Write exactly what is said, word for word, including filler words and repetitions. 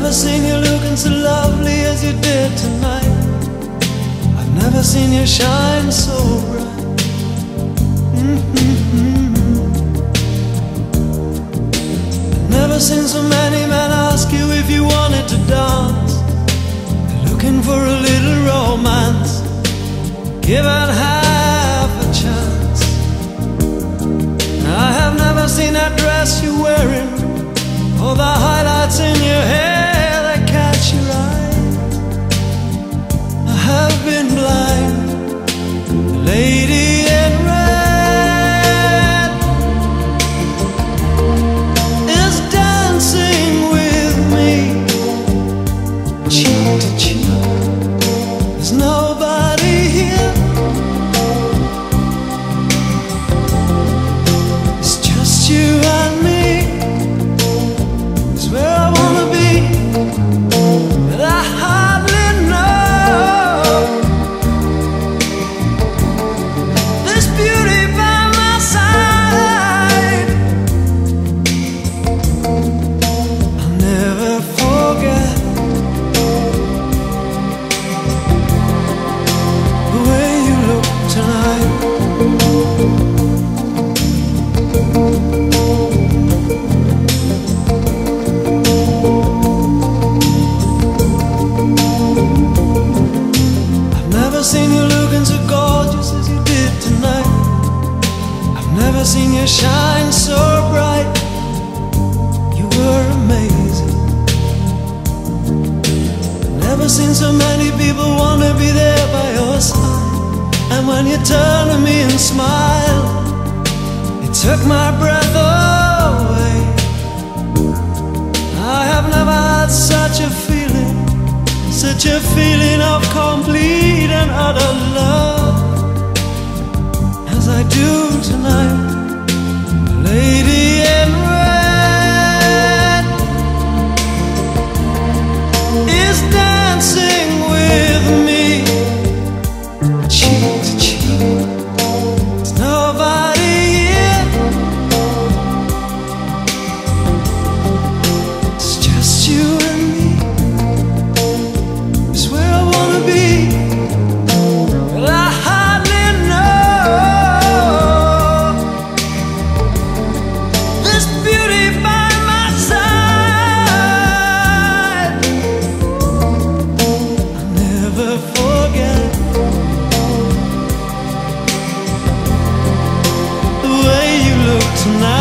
never seen you looking so lovely as you did tonight. I've never seen you shine so bright. Mm-hmm. I've never seen so many men ask you if you wanted to dance. They're looking for a little romance, given half a chance. I have never seen that dress you're wearing, or the highlights in your hair that catch your eye. I have been blind. The lady in red is dancing with me, cheek to cheek. There's nobody here. It's just you and me. Seen you looking so gorgeous as you did tonight. I've never seen you shine so bright. You were amazing. Never seen so many people want to be there by your side. And when you turned to me and smiled, it took my breath away. I have never had such a feeling, such a feeling of complete and utter love as I do tonight. The lady in red is dancing with me, cheek to cheek. There's nobody here. It's just you and me. Tonight